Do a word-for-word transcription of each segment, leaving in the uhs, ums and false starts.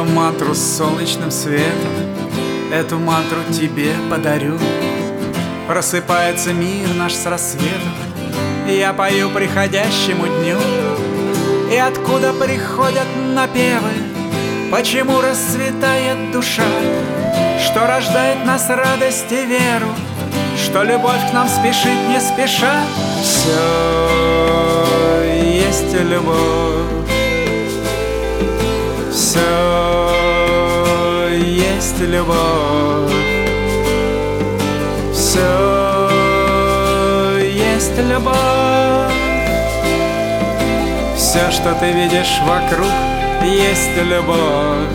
Эту мантру с солнечным светом, эту мантру тебе подарю. Просыпается мир наш с рассветом, и я пою приходящему дню. И откуда приходят напевы, почему расцветает душа, что рождает нас радость и веру, что любовь к нам спешит не спеша. Все есть любовь, все есть любовь, все есть любовь. Все, что ты видишь вокруг, есть любовь.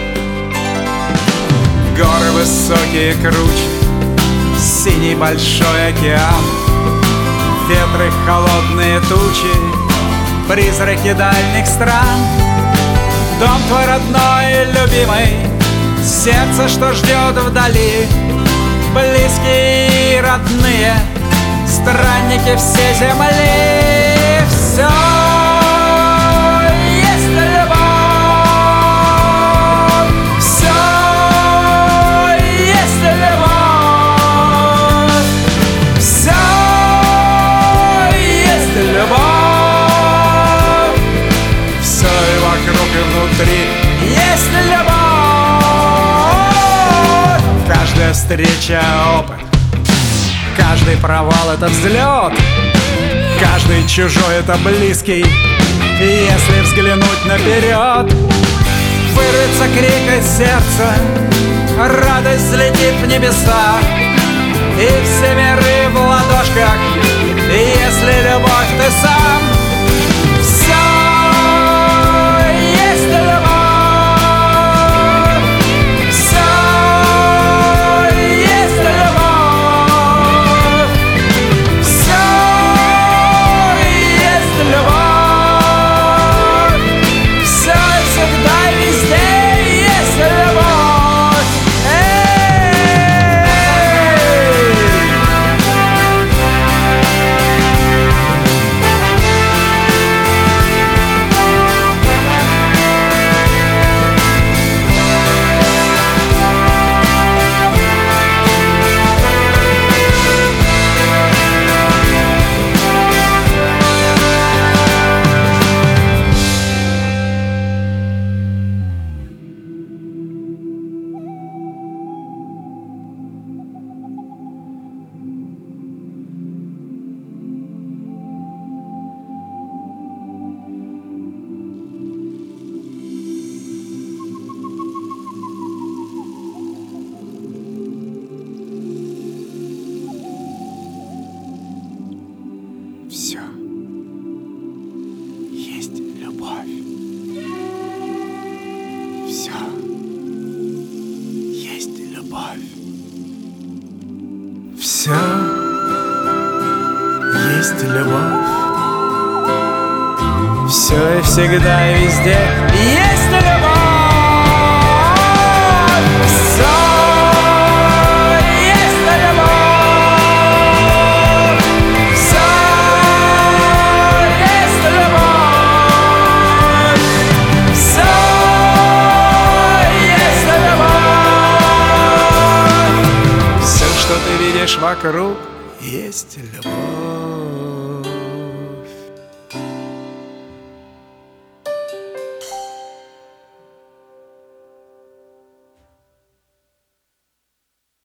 Горы высокие, круче, синий большой океан, ветры холодные тучи, призраки дальних стран. Дом твой родной и любимый, сердце, что ждет вдали, близкие и родные, странники все земли. Все есть любовь, все есть любовь, все есть любовь, все и вокруг и внутри есть любовь. Каждая встреча — опыт, каждый провал — это взлет, каждый чужой — это близкий. И если взглянуть наперед, вырвется крик из сердца, радость взлетит в небеса, и все миры в ладошках, если любовь ты сам. Все есть любовь, все есть любовь, все есть любовь, все всегда и везде есть любовь. Все есть любовь, все есть любовь, все есть любовь, все и всегда и везде есть любовь. Вокруг есть любовь.